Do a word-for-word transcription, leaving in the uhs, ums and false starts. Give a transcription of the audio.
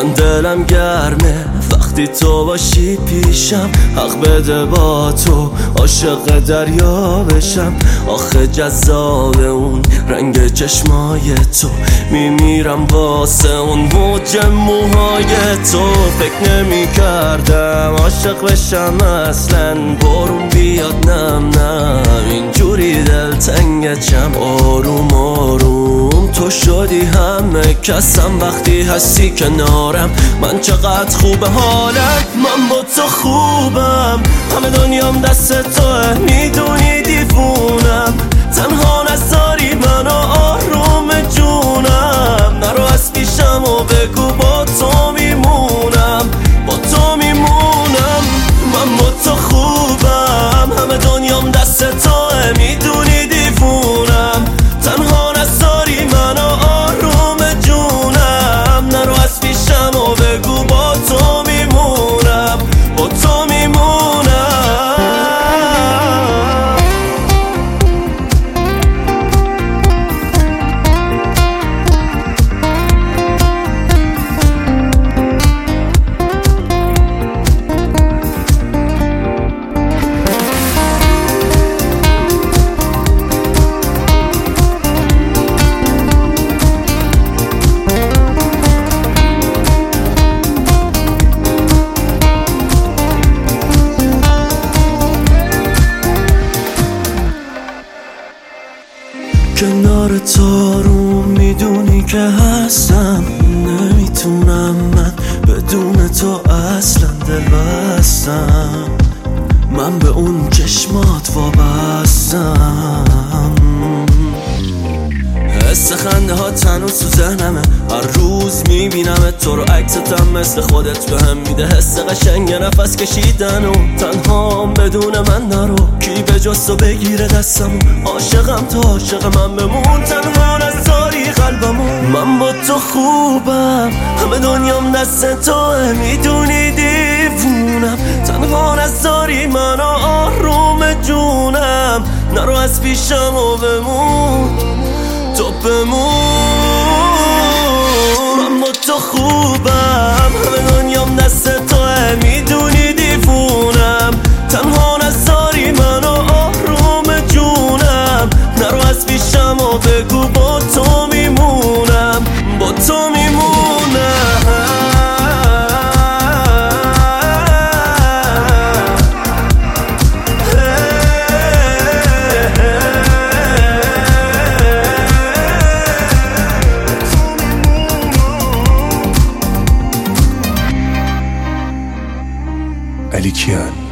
من دلم گرمه وقتی تو باشی پیشم، حق بده با تو عاشق دریا بشم. آخه جذاب اون رنگ چشمای تو، میمیرم واسه اون موج موهای تو. فکر نمی کردم عاشق بشم اصلا، بارون بیاد نم نم اینجوری دلتنگچم. آروم آروم تو شدی همه کسم، وقتی هستی کنارم من چقدر خوبه حالم. من با تو خوبم، همه دنیام دست توه، میدونی دیوونم. تنها نذاری منو آروم جونم، نرو از پیشم و بگو با تو میمونم، با تو میمونم. من با تو خوبم، همه دنیام دست توه، میدونی دیوونم. تنها نذاری منو آروم جونم، نرو از پیشم و بگو با تو میمونم، با تو میمونم. کنار تو رو میدونی که هستم، نمیتونم من بدون تو اصلا دل بستم. من به اون چشمات وابستم، حس خنده ها تنوز تو ذهنمه، هر روز میبینم تو رو، عکستم مثل خودت به هم میده حس قشنگ نفس کشیدن و تنها بدون من نرو. کی به جز تو بگیره دستمو، عاشقم تو عاشق من بمون، تنها نذاری قلبمو. من با تو خوبم، همه دنیام دست توه، میدونی دیوونم. تنها نذاری منو آروم جونم، نرو از پیشم و بمون، تو بمون. من با تو خوبم، همه دنیام دست توه، میدونی دیوونم. تنها نذاری منو آروم جونم، نرو از پیشم و بگو با تو میمونم، با تو میمونم. علی کیان